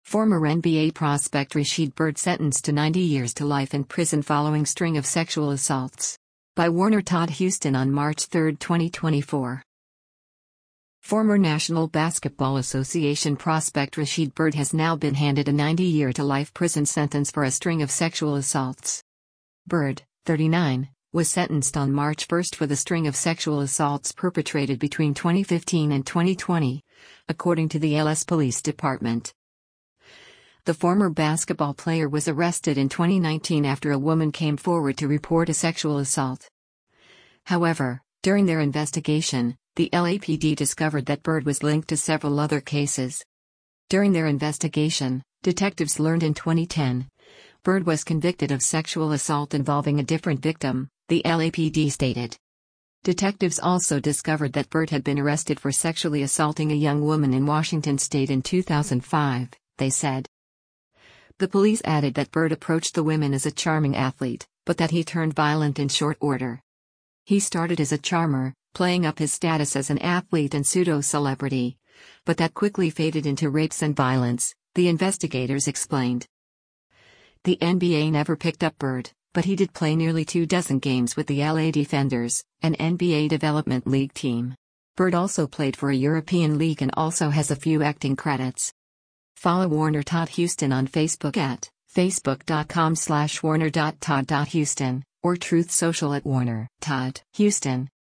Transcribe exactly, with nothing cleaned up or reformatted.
Former N B A prospect Rasheed Byrd sentenced to ninety years to life in prison following string of sexual assaults. By Warner Todd Houston on March third, twenty twenty-four. Former National Basketball Association prospect Rasheed Byrd has now been handed a ninety-year to life prison sentence for a string of sexual assaults. Byrd, thirty-nine, was sentenced on March first for the string of sexual assaults perpetrated between twenty fifteen and twenty twenty, according to the L S Police Department. The former basketball player was arrested in twenty nineteen after a woman came forward to report a sexual assault. However, during their investigation, the L A P D discovered that Byrd was linked to several other cases. During their investigation, detectives learned in twenty ten, Byrd was convicted of sexual assault involving a different victim, the L A P D stated. Detectives also discovered that Byrd had been arrested for sexually assaulting a young woman in Washington state in two thousand five, they said. The police added that Byrd approached the women as a charming athlete, but that he turned violent in short order. He started as a charmer, playing up his status as an athlete and pseudo-celebrity, but that quickly faded into rapes and violence, the investigators explained. The N B A never picked up Byrd, but he did play nearly two dozen games with the L A Defenders, an N B A Development League team. Byrd also played for a European league and also has a few acting credits. Follow Warner Todd Houston on Facebook at facebook.com slash warner.todd.houston or Truth Social at Warner Todd Houston.